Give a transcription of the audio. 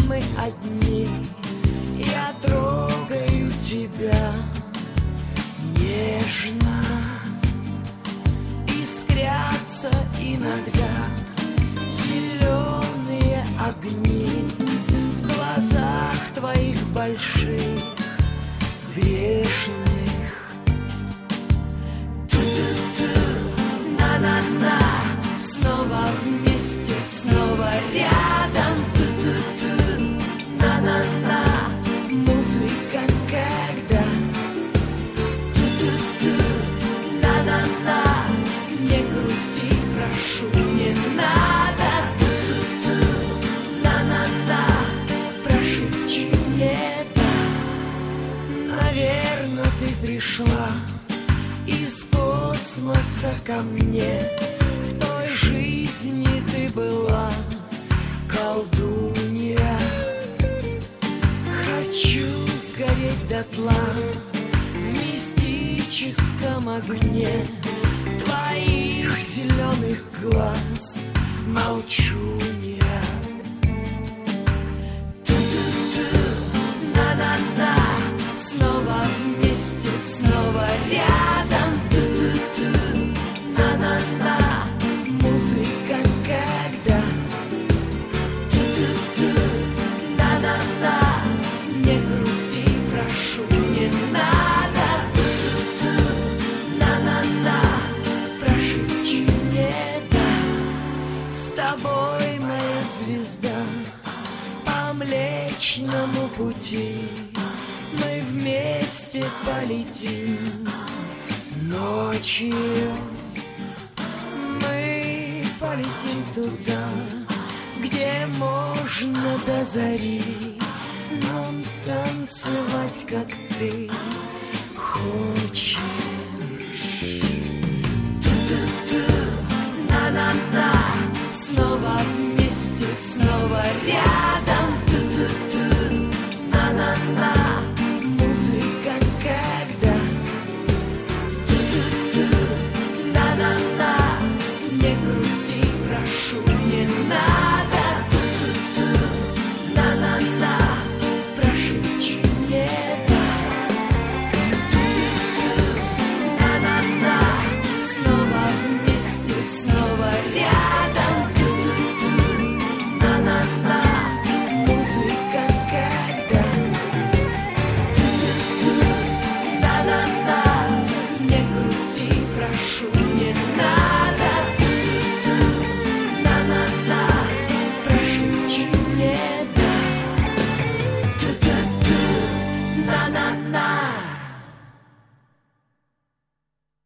мы одни. Я трогаю тебя нежно. Искрятся иногда зеленые огни в глазах твоих больших, грешных. Ту-ту-ту, на-на-на, снова вместе, снова рядом. Ту-ту-ту, на-на-на, музыка когда. Ту-ту-ту, на-на-на, не грусти, прошу, не надо. Ту-ту-ту, на-на-на, прошепчи мне да. Наверно, ты пришла из космоса ко мне. В той жизни ты была колдунья. Хочу сгореть дотла в мистическом огне твоих зеленых глаз. Молчу я. Ту-ту-ту, на-на-на, снова вместе, снова рядом. Ту-ту-ту, на-на-на, музыка когда. Ту-ту-ту, на-на-на, не грусти, прошу, не надо. Ту-ту-ту, на-на-на, прошепчи мне да. С тобой, моя звезда, по Млечному пути мы вместе полетим. Ночью мы полетим туда, где можно до зари нам танцевать, как ты хочешь. Ту-ту-ту, на-на-на, снова вместе, снова рядом.